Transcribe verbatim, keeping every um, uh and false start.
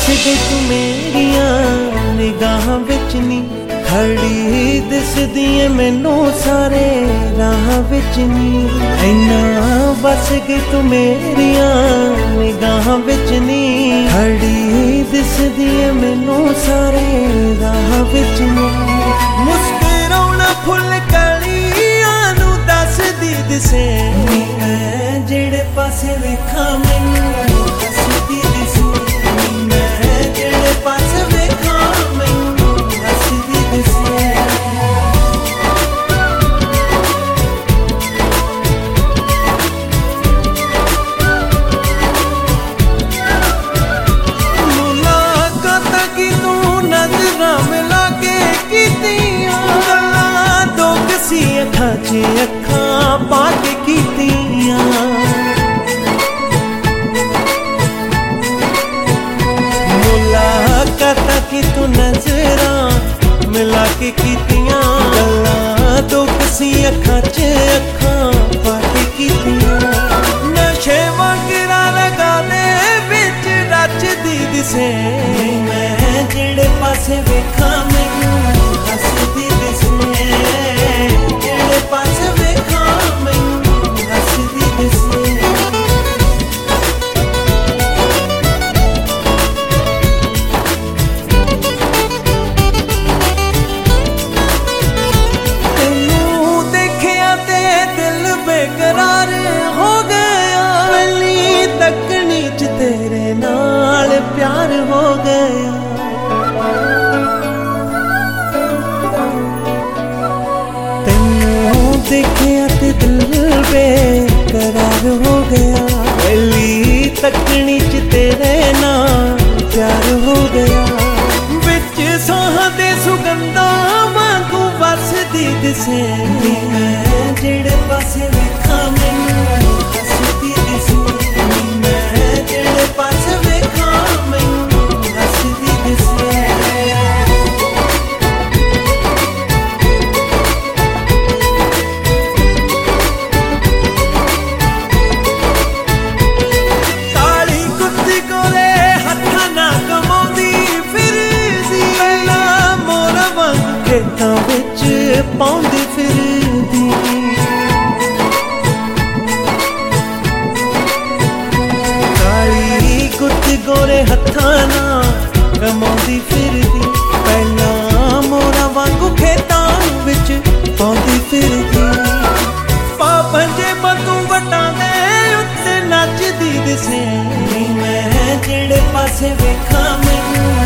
गई तू मेरिया निगाहां विच नी, खड़ी दिसदी ऐ मैनू सारे राह विच नी। इन्ना बस गई तू मेरिया निगाहां विच नी, खड़ी दिसदी ऐ मैनू सारे राह विच नी। मुस्कुराउणा फुल कलियां नू दसदी दिसे, मैं जेड़े पासे वेखां मैनू हसदी दिसे। अखां च अखां पा के कीतियां, मुलाकातां की तू नज़रां मिला के कीतियां, गल्लां दो किसी अखां च अखां पा के कीतियां। नशे वगैरा लगा दे बिच रचदी दिसे, मैं जेड़े पासे वेखां मैनू हसदी दिसे। बेकरार हो गया पहली तकनी च तेरे नाल प्यार हो गया। तेनू देखिया ते दिल बेकरार हो गया, पहली तकनी च तेरे नाल प्यार हो गया। विच साह दे सुगंधा वांगू वसदी दिसे, जेड़े पासे वेखां मैनू हसदी दिसे। मैं जेड़े पासे वेखां मैनू हसदी दिसे। काली कुत्ती कोले हत्थां ना कमाउंदी फिरदी, पहलां मोरा वांग खेतां विच पाउंदी फिरदी। गोरे हत्थां नाल कमाउंदी फिरदी, पहलां मोरा वांगू खेतां विच पाउंदी फिरदी। पापंजे बतू वटां दे उत्ते नचदी दिसे, मैं जेड़े पासे वेखां मैनू